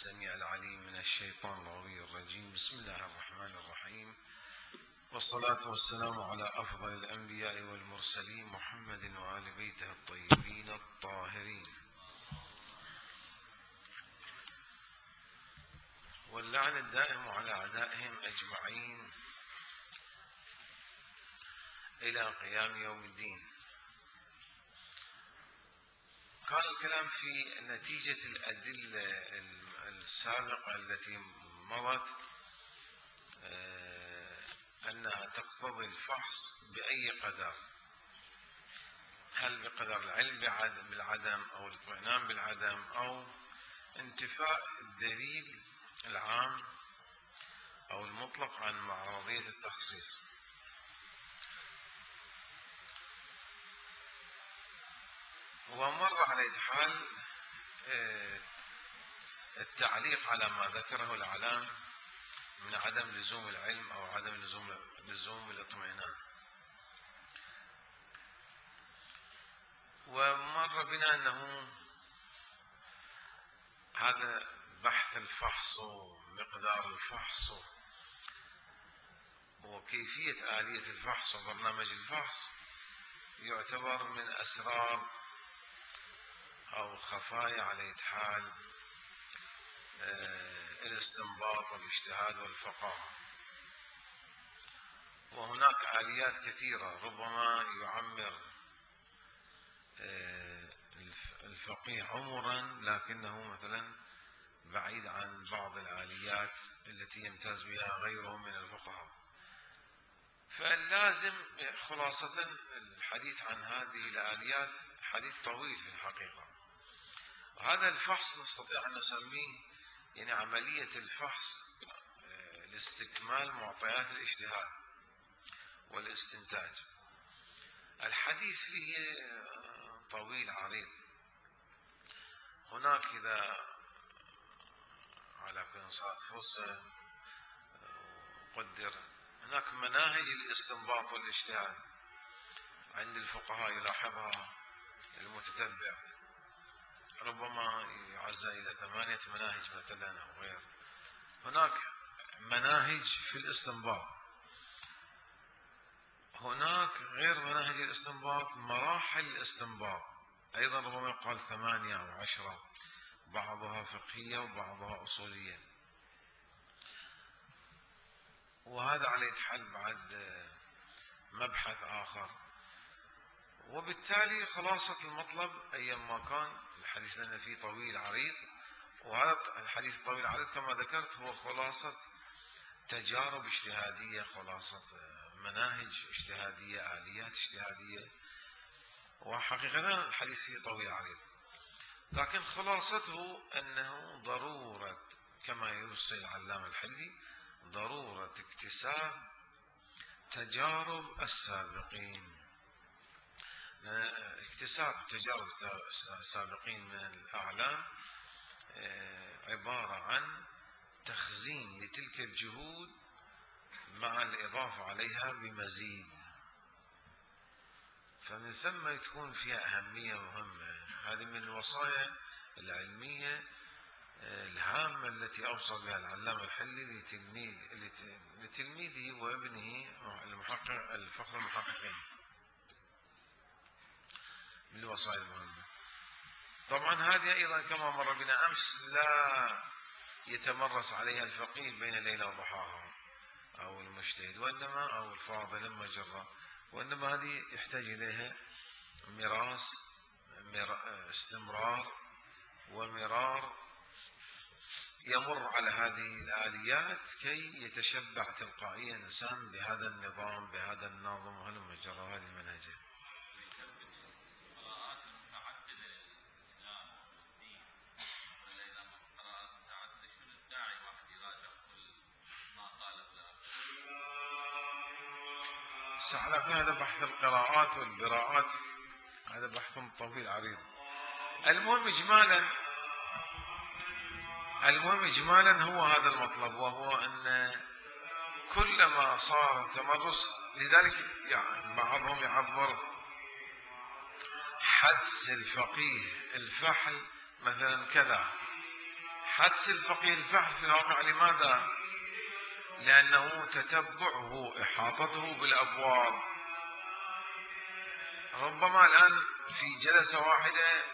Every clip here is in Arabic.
السميع العليم من الشيطان الغوي الرجيم. بسم الله الرحمن الرحيم، والصلاة والسلام على أفضل الأنبياء والمرسلين محمد وآل بيته الطيبين الطاهرين، واللعن الدائم على أعدائهم أجمعين إلى قيام يوم الدين. كان الكلام في نتيجة الأدلة السابقة التي مضت أنها تقتضي الفحص بأي قدر، هل بقدر العلم بالعدم أو الاطمئنان بالعدم أو انتفاء الدليل العام أو المطلق عن معرضية التخصيص. ومر على حال التعليق على ما ذكره الإعلام من عدم لزوم العلم أو عدم لزوم الاطمئنان، ومر بنا أنه هذا بحث الفحص ومقدار الفحص وكيفية آلية الفحص وبرنامج الفحص يعتبر من أسرار أو خفايا على حال الاستنباط والاجتهاد والفقاهة. وهناك آليات كثيرة ربما يعمر الفقيه عمرا لكنه مثلا بعيد عن بعض الآليات التي يمتاز بها غيره من الفقهاء. فلازم خلاصة الحديث عن هذه الآليات حديث طويل في الحقيقة. هذا الفحص نستطيع أن نسميه يعني عملية الفحص لاستكمال معطيات الاجتهاد والاستنتاج. الحديث فيه طويل عريض. هناك إذا على كل صلاة فرصة قدر هناك مناهج الاستنباط والاجتهاد عند الفقهاء يلاحظها المتتبع، ربما يعزى إلى 8 مناهج مثلا أو غير. هناك مناهج في الاستنباط، هناك غير مناهج الاستنباط مراحل الاستنباط أيضا ربما يقال 8 أو 10، بعضها فقهية وبعضها أصولية. وهذا على يتحل بعد مبحث آخر. وبالتالي خلاصة المطلب أيما كان الحديث لنا فيه طويل عريض، وهذا الحديث الطويل العريض كما ذكرت هو خلاصة تجارب اجتهادية، خلاصة مناهج اجتهادية، آليات اجتهادية. وحقيقة الحديث فيه طويل عريض، لكن خلاصته أنه ضرورة كما يوصي العلامة الحلي ضرورة اكتساب تجارب السابقين. اكتساب تجارب السابقين من الأعلام عبارة عن تخزين لتلك الجهود مع الإضافة عليها بمزيد، فمن ثم تكون فيها أهمية مهمة. هذه من الوصايا العلمية الهامة التي أوصى بها العلامة الحلي لتلميذه وابنه الفخر المحققين، من الوصايا المهمة. طبعا هذه أيضا كما مر بنا أمس لا يتمرس عليها الفقيه بين ليلة وضحاها أو المجتهد وإنما أو الفاضل المجرة، وإنما هذه يحتاج إليها استمرار ومرار يمر على هذه الآليات كي يتشبع تلقائيا الإنسان بهذا النظام بهذا النظم وهلم جرى هذه المنهجة. على هذا بحث القراءات والبراءات هذا بحث طويل عريض. المهم إجمالا هو هذا المطلب، وهو أن كلما صار التمرس، لذلك يعني بعضهم يعبر حدس الفقيه الفحل مثلا كذا، حدس الفقيه الفحث في الواقع لماذا؟ لأنه تتبعه إحاطته بالأبواب. ربما الآن في جلسة واحدة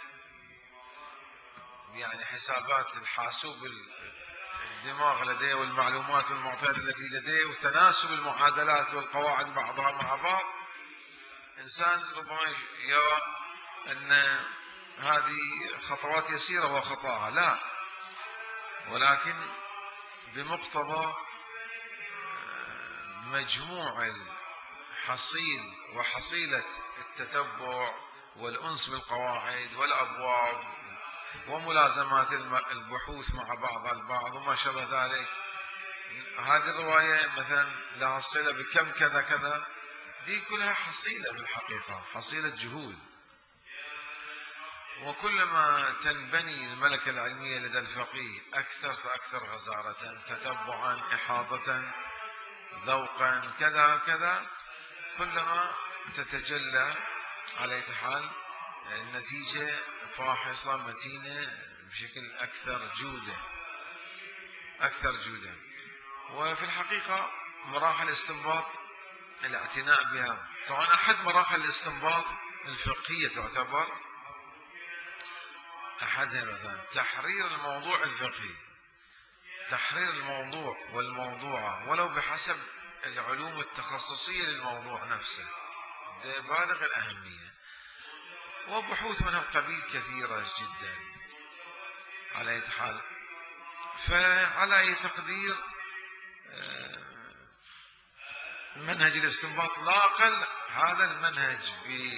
يعني حسابات الحاسوب الدماغ لديه والمعلومات والمعطيات التي لديه وتناسب المعادلات والقواعد بعضها مع بعض، إنسان ربما يرى أن هذه خطوات يسيرة وخطأها، لا، ولكن بمقتضى مجموع الحصيل وحصيلة التتبع والأنس بالقواعد والأبواب وملازمات البحوث مع بعضها البعض وما شابه ذلك. هذه الرواية مثلا لها صلة بكم كذا كذا، دي كلها حصيلة بالحقيقة، حصيلة جهود. وكلما تنبني الملكة العلمية لدى الفقيه أكثر فأكثر غزارة، تتبعا، إحاطة، ذوقا، كذا كذا، كلما تتجلى على أي حال النتيجة فاحصة متينة بشكل أكثر جودة، أكثر جودة. وفي الحقيقة مراحل الاستنباط الاعتناء بها، طبعا أحد مراحل الاستنباط الفقهية تعتبر أحدها مثلا تحرير الموضوع الفقهي، تحرير الموضوع والموضوعة ولو بحسب العلوم التخصصية للموضوع نفسه، بالغ الأهمية، وبحوث من القبيل كثيرة جدا على أي حال. فعلى أي تقدير منهج الاستنباط لا أقل هذا المنهج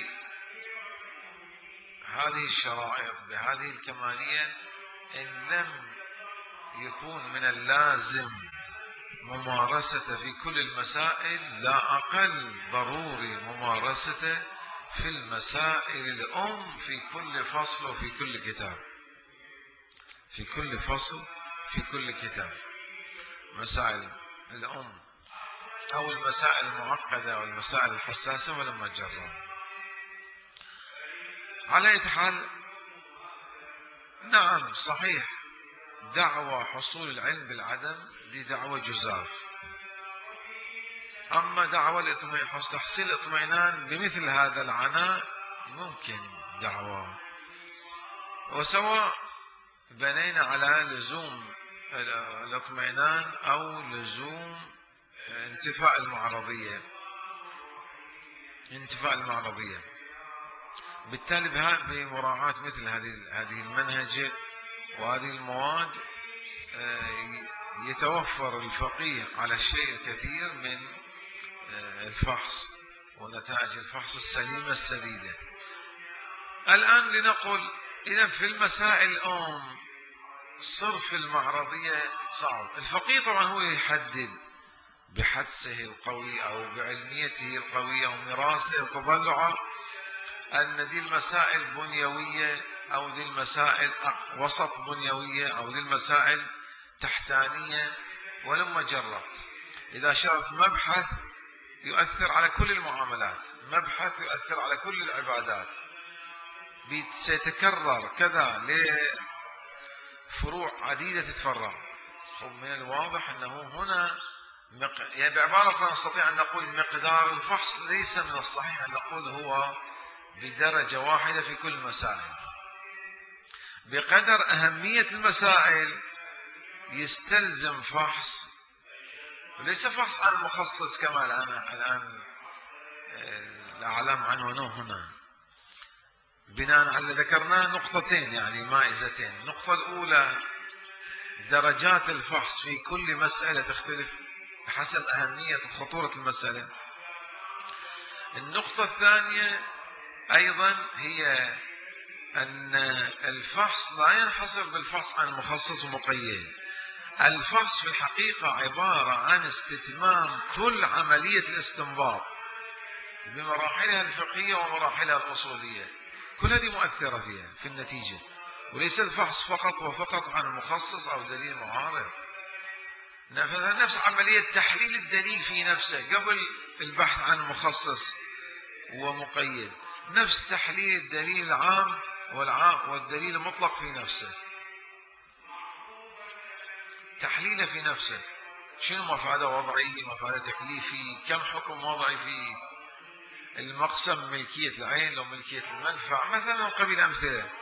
بهذه الشرائط بهذه الكمالية إن لم يكون من اللازم ممارسته في كل المسائل، لا أقل ضروري ممارسته في المسائل الأم في كل فصل وفي كل كتاب، في كل فصل في كل كتاب. مسائل الأم أو المسائل المعقدة أو المسائل الحساسة ولما جرب. على أي حال نعم صحيح دعوى حصول العلم بالعدم دي دعوى جزاف، أما دعوى تحصيل الاطمئنان بمثل هذا العناء ممكن دعوى. وسواء بنينا على لزوم الاطمئنان أو لزوم انتفاء المعرضية، انتفاء المعرضية، بالتالي بمراعاة مثل هذه المنهجة وهذه المواد يتوفر الفقيه على الشيء الكثير من الفحص ونتائج الفحص السليمة السديدة. الآن لنقل إذا في المسائل الأم صرف المعرضية صعب، الفقيه طبعا هو يحدد بحدسه القوي أو بعلميته القوية ومراسه وتضلعه أن دي المسائل بنيوية أو دي المسائل وسط بنيوية أو دي المسائل تحتانية، ولما جرب إذا شرف مبحث يؤثر على كل المعاملات، مبحث يؤثر على كل العبادات، سيتكرر كذا لفروع عديدة تتفرع. من الواضح أنه هنا يعني بعبارة أخرى نستطيع أن نقول مقدار الفحص ليس من الصحيح أن نقول هو بدرجة واحدة في كل المسائل، بقدر أهمية المسائل يستلزم فحص، وليس فحص عن مخصص كما الآن الأعلام عنوانه هنا بناء على اللي ذكرناه نقطتين يعني مائزتين. النقطة الأولى درجات الفحص في كل مسألة تختلف حسب أهمية وخطورة المسألة. النقطة الثانية أيضا هي أن الفحص لا ينحصر بالفحص عن مخصص ومقيد، الفحص في الحقيقة عبارة عن استتمام كل عملية الاستنباط بمراحلها الفقهية ومراحلها الأصولية، كل هذه مؤثرة فيها في النتيجة، وليس الفحص فقط وفقط عن مخصص أو دليل معارض. نفس عملية تحليل الدليل في نفسه قبل البحث عن مخصص ومقيد، نفس تحليل الدليل العام والدليل المطلق في نفسه. تحليله في نفسه، شنو مفاده وضعي، مفاده تكليفي، كم حكم وضعي فيه، المقسم ملكية العين لو ملكية المنفع مثلا، من قبيل أمثلة.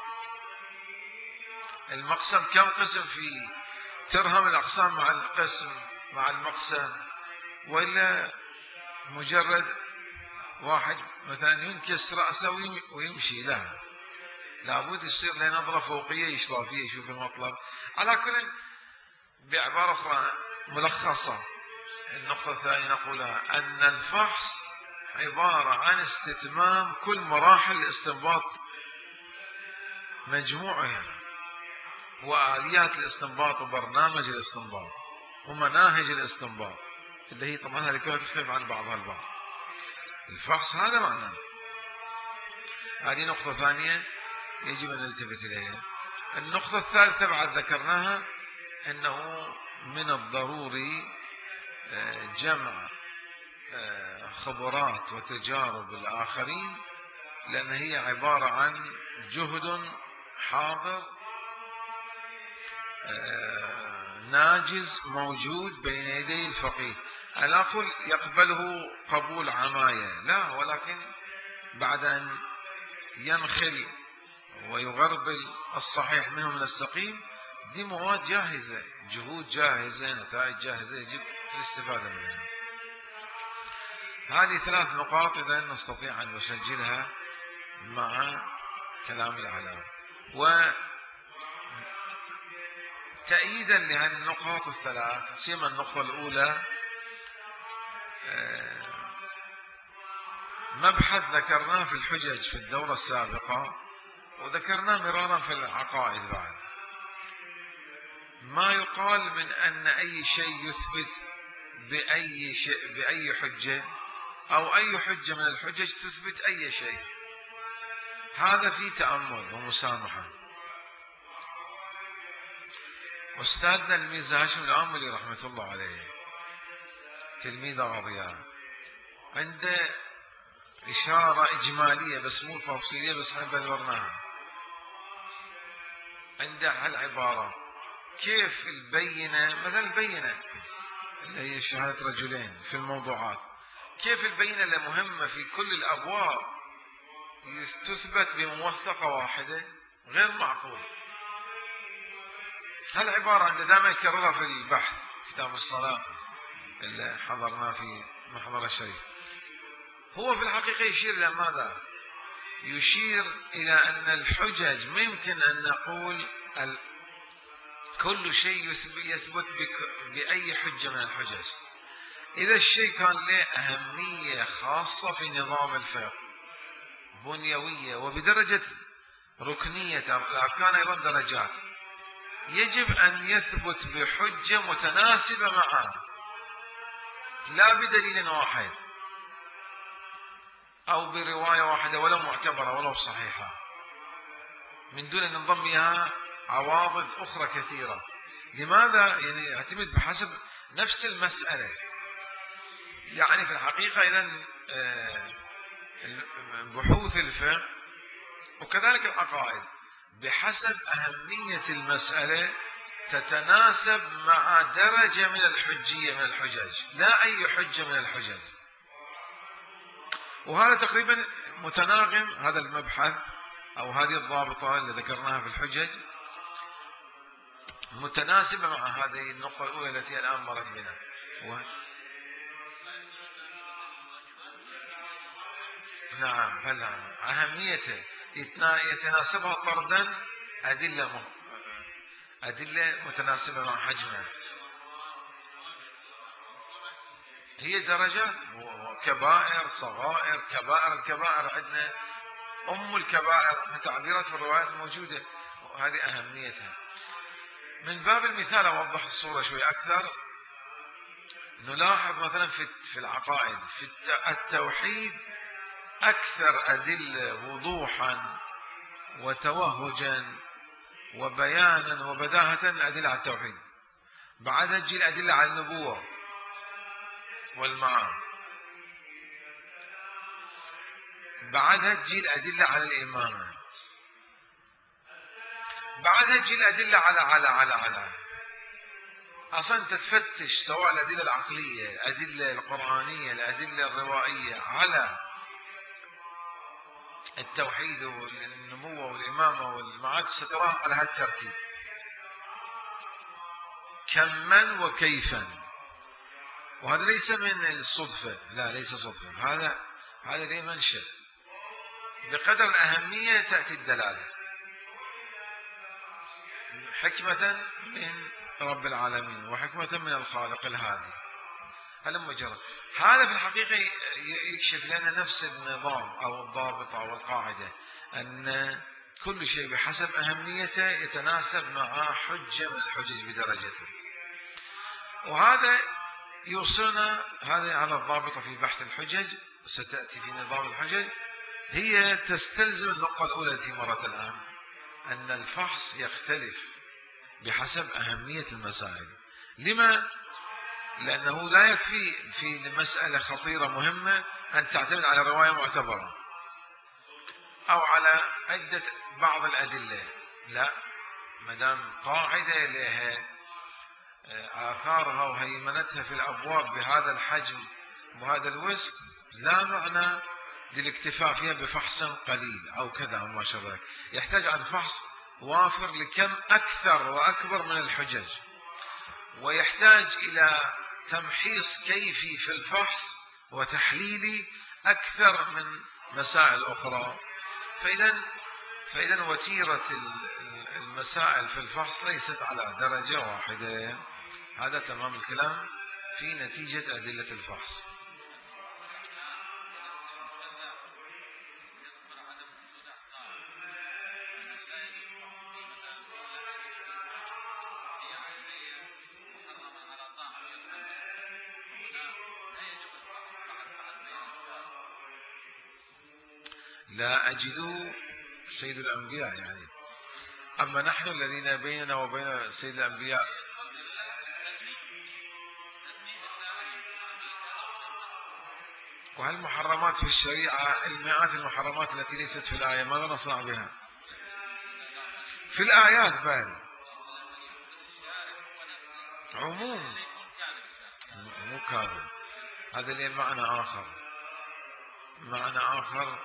المقسم كم قسم فيه، ترهم الأقسام مع القسم مع المقسم، وإلا مجرد واحد مثلا ينكس رأسه ويمشي؟ لا، لابد يصير له نظرة فوقية يشرى فيها يشوف المطلب. على كل، بعبارة أخرى ملخصة، النقطة الثانية نقولها أن الفحص عبارة عن استتمام كل مراحل الاستنباط مجموعها، وآليات الاستنباط وبرنامج الاستنباط ومناهج الاستنباط، اللي هي طبعا هذه كلها تختلف عن بعضها البعض. الفحص هذا معناه. هذه نقطة ثانية يجب أن نلتفت إليها. النقطة الثالثة بعد ذكرناها، أنه من الضروري جمع خبرات وتجارب الآخرين، لأن هي عبارة عن جهد حاضر ناجز موجود بين يدي الفقيه. ألا أقول يقبله قبول عماية، لا، ولكن بعد أن ينخل ويغربل الصحيح منه من السقيم، دي مواد جاهزة، جهود جاهزة، نتائج جاهزة، يجب الاستفادة منها. هذه 3 نقاط إذا نستطيع أن نسجلها مع كلام العلامة. وتأييدا لهذه النقاط ال3، سيما النقطة الأولى، مبحث ذكرناه في الحجج في الدورة السابقة، وذكرناه مرارا في العقائد بعد. ما يقال من أن أي شيء يثبت بأي حجة، أو أي حجة من الحجج تثبت أي شيء، هذا فيه تأمل ومسامحة. أستاذنا الميرزا هاشم الآملي رحمة الله عليه، تلميذ أغاضياء، عنده إشارة إجمالية بس مو تفصيلية، بس احنا بلورناها. عنده هالعبارة: كيف البينة، مثلا البينة اللي هي شهادة رجلين في الموضوعات، كيف البينة اللي مهمة في كل الأبواب تثبت بموثقة واحدة؟ غير معقول. هالعبارة عنده دائما يكررها في البحث، كتاب الصلاة اللي حضرناه في محضر الشريف. هو في الحقيقة يشير إلى ماذا؟ يشير إلى أن الحجج ممكن أن نقول كل شيء يثبت بأي حجة من الحجج، إذا الشيء كان له أهمية خاصة في نظام الفقه، بنيوية وبدرجة ركنية، الأركان أيضا درجات، يجب أن يثبت بحجة متناسبة معها، لا بدليل واحد أو برواية واحدة ولو معتبرة ولو صحيحة، من دون أن نضمها عواضد أخرى كثيرة. لماذا؟ يعني يعتمد بحسب نفس المسألة. يعني في الحقيقة إذا بحوث الفقه وكذلك العقائد بحسب أهمية المسألة تتناسب مع درجة من الحجية من الحجج، لا أي حجة من الحجج. وهذا تقريبا متناغم، هذا المبحث أو هذه الضابطة اللي ذكرناها في الحجج متناسبة مع هذه النقطة الأولى التي الآن مرت بنا. نعم، فنعم أهميته يتناسبها طردا أدلة متناسبة مع حجمها. هي درجات، كبائر، صغائر، كبائر. الكبائر عندنا أم الكبائر، تعبيرات في الروايات موجودة، وهذه أهميتها. من باب المثال أوضح الصورة شوي أكثر، نلاحظ مثلا في العقائد، في التوحيد أكثر أدلة وضوحا وتوهجا وبيانا وبداهة الأدلة على التوحيد، بعدها تجي الأدلة على النبوة والمعاد، بعدها تجي الأدلة على الإمامة، بعدها تجي الأدلة على أصلا أنت تفتش سواء الأدلة العقلية، الأدلة القرآنية، الأدلة الروائية على التوحيد والنبوة والإمامة والمعاد، ستراها على هذا الترتيب كما وكيفا. وهذا ليس من الصدفة، لا ليس صدفة، هذا ليه منشأ. بقدر الأهمية تأتي الدلالة حكمة من رب العالمين وحكمة من الخالق الهادي. هذا مجرد، هذا في الحقيقة يكشف لنا نفس النظام أو الضابط أو القاعدة، أن كل شيء بحسب أهميته يتناسب مع حجة من الحجج بدرجته. وهذا يوصلنا، هذا الضابطة في بحث الحجج ستأتي في نظام الحجج، هي تستلزم النقطة الأولى التي مرت الآن، أن الفحص يختلف بحسب أهمية المسائل. لما؟ لأنه لا يكفي في مسألة خطيرة مهمة أن تعتمد على رواية معتبرة أو على بعض الأدلة، لا، مدام قاعدة لها آثارها وهيمنتها في الأبواب بهذا الحجم وهذا الوزن، لا معنى للاكتفاء فيها بفحص قليل أو كذا أو ما شابه ذلك. يحتاج عن فحص وافر لكم أكثر وأكبر من الحجج، ويحتاج إلى تمحيص كيفي في الفحص وتحليلي أكثر من مسائل أخرى. فإذا وتيرة المسائل في الفحص ليست على درجة واحدة. هذا تمام الكلام في نتيجة أدلة الفحص. لا أجد سيد الأنبياء يعني، أما نحن الذين بيننا وبين سيد الأنبياء. وهالمحرمات في الشريعة، المئات المحرمات التي ليست في الآية، ماذا نصنع بها؟ في الآيات بل عموم، مو كامل. هذا ليه معنى آخر،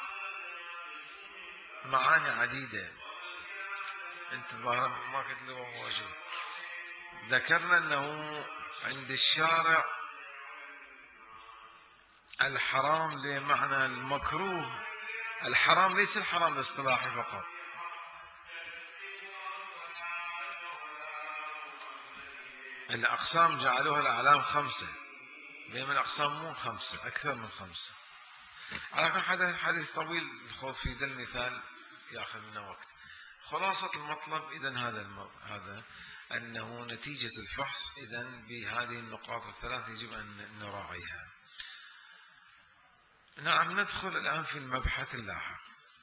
معاني عديدة. انت ظاهرا ما كنت له وجه. ذكرنا أنه عند الشارع الحرام لمعنى المكروه. الحرام ليس الحرام الاصطلاحي فقط، الأقسام جعلوها الأعلام 5، بينما الأقسام مو 5، أكثر من 5. على كل حال حديث طويل الخوض في ذا المثال يأخذ منا وقت. خلاصة المطلب إذن هذا أنه نتيجة الفحص إذن بهذه النقاط الثلاث يجب أن نراعيها. نعم، ندخل الآن في المبحث اللاحق.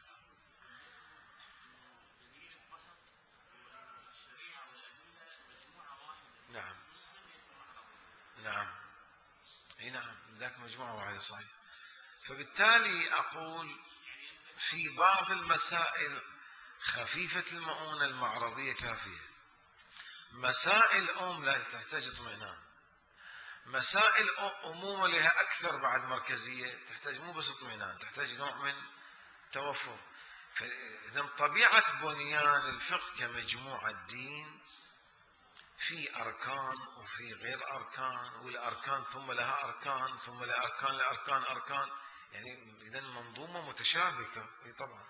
نعم نعم، اي نعم، ذاك مجموعة واحدة صحيح. فبالتالي أقول في بعض المسائل خفيفة المؤونة المعرضية كافية. مسائل لا تحتاج اطمئنان. مسائل أمومة لها أكثر بعد مركزية، تحتاج مو بس اطمئنان، تحتاج نوع من توفر. فإذا طبيعة بنيان الفقه كمجموعة الدين في أركان وفي غير أركان، والأركان ثم لها أركان ثم لأركان لأركان أركان، يعني إذا منظومة متشابكة طبعا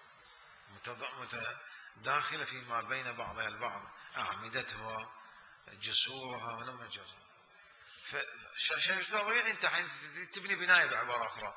داخلة فيما بين بعضها البعض، أعمدتها جسورها ولما جسور. فطبيعي أنت حين تبني بناية بعبارة أخرى،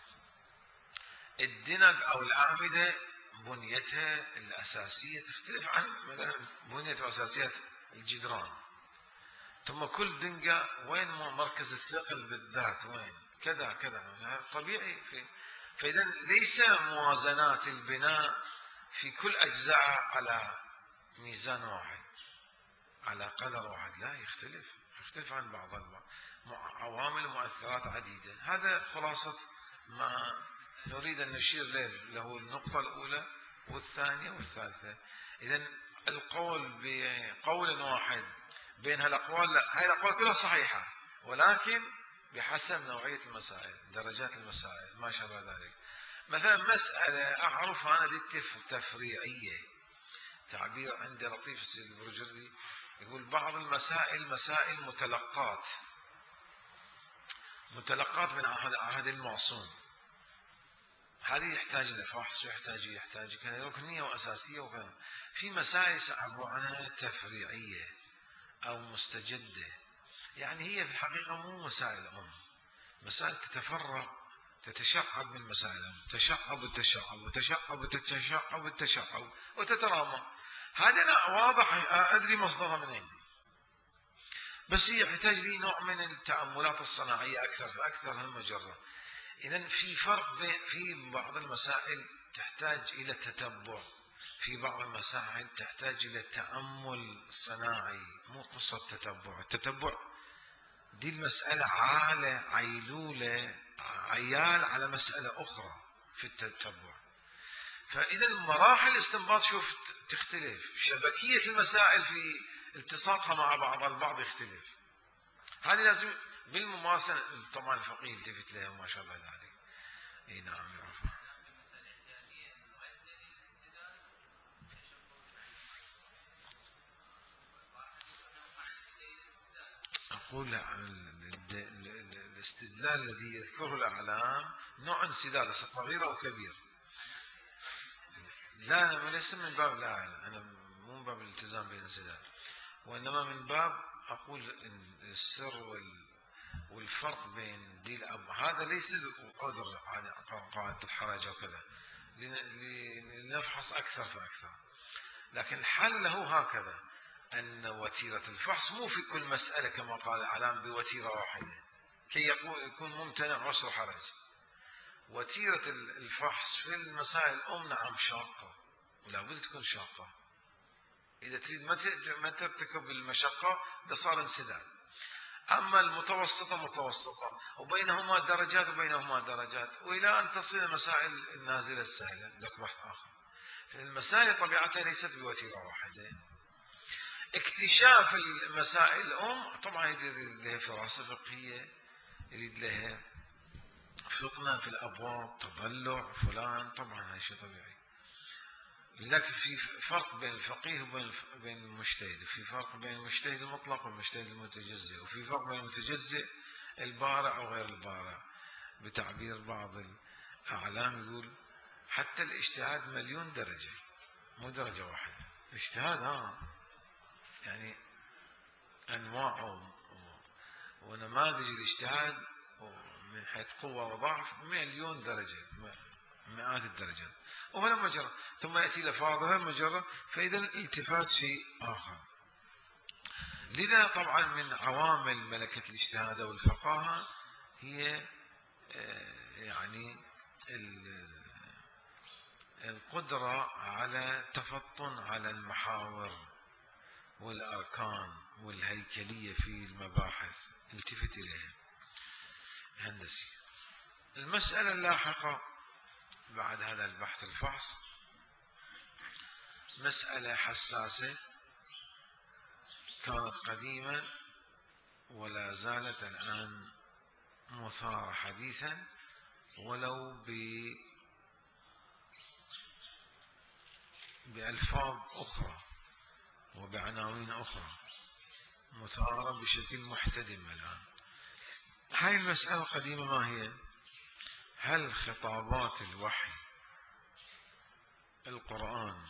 الدنب أو الأعمدة بنيتها الأساسية تختلف عن مثلا بنية وأساسيات الجدران. ثم كل دنقة وين مركز الثقل بالذات، وين كذا كذا، طبيعي. فإذا ليس موازنات البناء في كل أجزاء على ميزان واحد، على قدر واحد، لا، يختلف عن بعض عوامل ومؤثرات عديدة. هذا خلاصة ما نريد أن نشير له النقطة الأولى والثانية والثالثة. إذن القول بقول واحد بين هالأقوال؟ لا، هاي الأقوال كلها صحيحة، ولكن بحسب نوعية المسائل، درجات المسائل، ما شابه ذلك. مثلا مسألة أعرف أنا دي تفريعية، تعبير عندي لطيف السيد البرجردي يقول بعض المسائل مسائل متلقات من عهد المعصوم، هذه يحتاج إلى فحص ويحتاج كذا ركنية وأساسية وكذا. في مسائل سأعبر عنها تفريعية أو مستجدة، يعني هي في الحقيقة مو مسائل مسائل تتفرع، تتشعب من مسائل، تشعب وتترامى. هذا أنا واضح أدري مصدرها منين، بس هي يحتاج لي نوع من التأملات الصناعية أكثر فأكثر هالمجرة. إذن في فرق في بعض المسائل تحتاج إلى تتبع، في بعض المسائل تحتاج إلى تأمل صناعي، مو قصة تتبع. التتبع دي المسألة عيلولة عيال على مسألة أخرى في التتبع. فإذا مراحل الاستنباط شوف تختلف، شبكية المسائل في التصاقها مع بعض البعض يختلف. هذه لازم بالممارسة طبعا الفقيه يلتفت لها وما شابه ذلك. اي نعم يعرف. أقول الاستدلال الذي يذكره الأعلام نوع انسداد صغير أو كبير. لا أنا ليس من باب لا، أنا مو من باب الالتزام بالانسداد، وإنما من باب أقول إن السر والفرق بين دي الأب هذا ليس قدر على قاعدة الحرج وكذا، لنفحص أكثر فأكثر. لكن الحل له هكذا، أن وتيرة الفحص مو في كل مسألة كما قال الإعلام بوتيرة واحدة كي يكون ممتنع وصل حرج. وتيرة الفحص في المسائل نعم شاقة، ولا بد تكون شاقة. إذا تريد ما ترتكب المشقة ده صار انسداد. أما المتوسطة متوسطة، وبينهما درجات وإلى أن تصل المسائل النازلة السهلة لك بحث آخر. المسائل طبيعتها ليست بوتيرة واحدة. اكتشاف المسائل طبعا يريد لها فراسة فقهية، يريد لها فقنا في الأبواب، تضلع فلان، طبعا هذا شيء طبيعي. لكن في فرق بين الفقيه وبين المجتهد، في فرق بين المجتهد المطلق والمجتهد المتجزئ، وفي فرق بين المتجزئ البارع وغير البارع. بتعبير بعض الأعلام يقول حتى الاجتهاد مليون درجة، مو درجة واحدة. الاجتهاد يعني أنواع ونماذج الاجتهاد من حيث قوة وضعف مليون درجة، مئات الدرجات، وهنا مجرى ثم يأتي لفاظها مجرى، فإذا الالتفات شيء آخر. لذا طبعا من عوامل ملكة الاجتهاد والفقاهة هي يعني القدرة على تفطن على المحاور والأركان والهيكلية في المباحث، التفت إليها هندسي. المسألة اللاحقة بعد هذا البحث الفحص مسألة حساسة كانت قديمة ولا زالت الآن مثارة حديثا، ولو بألفاظ أخرى وبعناوين أخرى، مثارة بشكل محتدم الآن. هاي المسألة القديمة ما هي؟ هل خطابات الوحي القرآن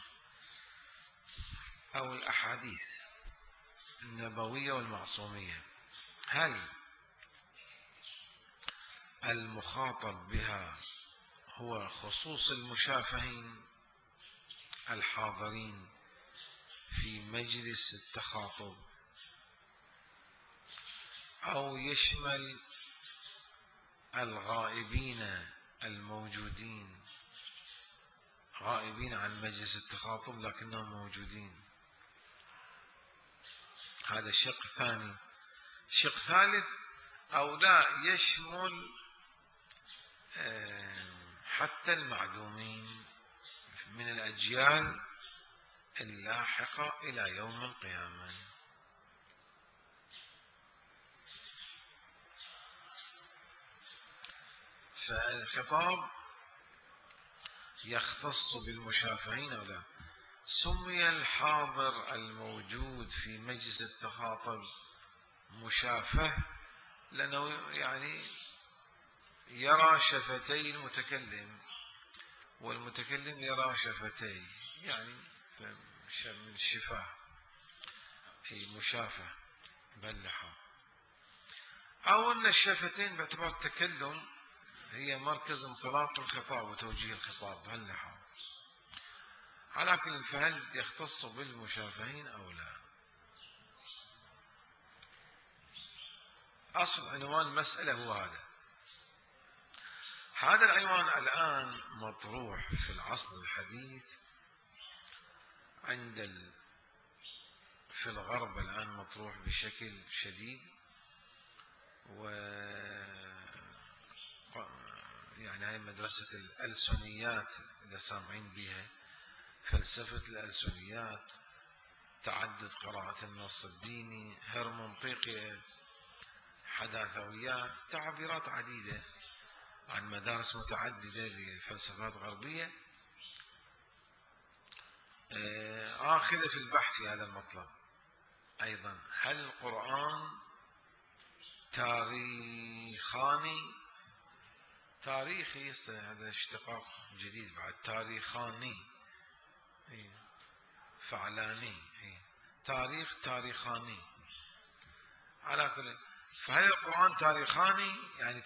أو الأحاديث النبوية والمعصومية، هل المخاطب بها هو خصوص المشافهين الحاضرين في مجلس التخاطب، أو يشمل الغائبين الموجودين، غائبين عن مجلس التخاطب لكنهم موجودين؟ هذا شق ثاني. شق ثالث، أو لا يشمل حتى المعدومين من الأجيال اللاحقة إلى يوم القيامة. فالخطاب يختص بالمشافهين أو لا. سمي الحاضر الموجود في مجلس التخاطب مشافه لأنه يعني يرى شفتي المتكلم، والمتكلم يرى شفتيه، يعني من الشفاه، أي مشافه بلحة. أو أن الشفتين باعتبار التكلم هي مركز انطلاق الخطاب وتوجيه الخطاب بلحة. على كل، فهل يختص بالمشافهين أو لا؟ أصل عنوان المسألة هو هذا العنوان الآن مطروح في العصر الحديث في الغرب الآن مطروح بشكل شديد، و يعني هاي مدرسة الألسنيات إذا سامعين بها، فلسفة الألسنيات، تعدد قراءة النص الديني، هرمنطيقية، حداثويات، تعبيرات عديدة عن مدارس متعددة لفلسفات غربية آخذة في البحث في هذا المطلب. أيضا هل القرآن تاريخي؟ هذا اشتقاق جديد بعد، تاريخاني فعلاني، تاريخاني. على كل، فهل القرآن تاريخاني يعني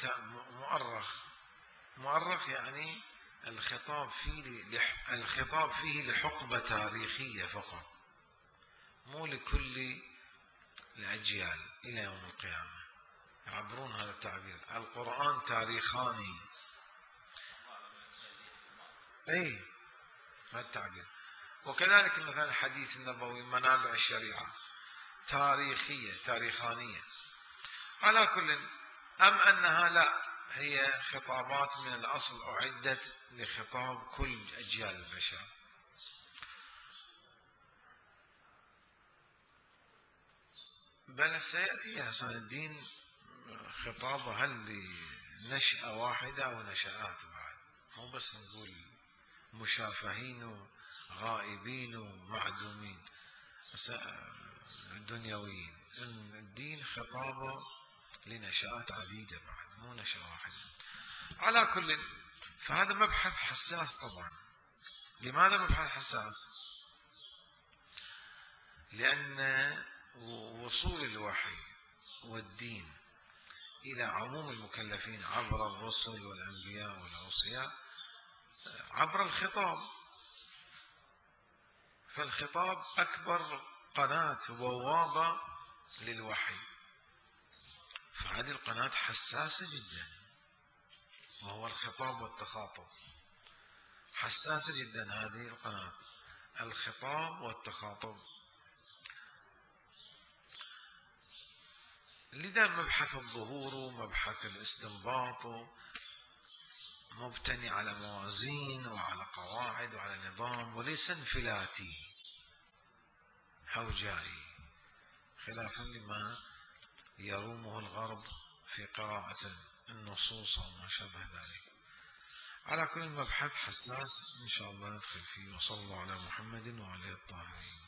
مؤرخ يعني الخطاب فيه لحقبة تاريخية فقط، مو لكل الأجيال إلى يوم القيامة. يعبرون هذا التعبير، القرآن تاريخاني. أي هذا التعبير. وكذلك مثلا الحديث النبوي، منابع الشريعة، تاريخانية. على كل، أم أنها لا، هي خطابات من الأصل أعدت لخطاب كل أجيال البشر. بل سيأتي حسن الدين خطابه هل لنشأة واحدة أو نشآت بعد، مو بس نقول مشافهين وغائبين ومعدومين دنيويين. الدين خطابه لنشآت عديدة بعد، مو نشأة واحدة. على كل، فهذا مبحث حساس طبعا. لماذا مبحث حساس؟ لأن وصول الوحي والدين إلى عموم المكلفين عبر الرسل والأنبياء والأوصياء عبر الخطاب، فالخطاب أكبر قناة بوابة للوحي، فهذه القناة حساسة جدا، وهو الخطاب والتخاطب. حساسة جدا هذه القناة، الخطاب والتخاطب. لذا مبحث الظهور ومبحث الاستنباط مبتني على موازين وعلى قواعد وعلى نظام، وليس انفلاتي هوجائي، خلافا لما يرومه الغرب في قراءة النصوص وما شابه ذلك. على كل، مبحث حساس إن شاء الله ندخل فيه. وصلى الله على محمد وعلى الطاهرين.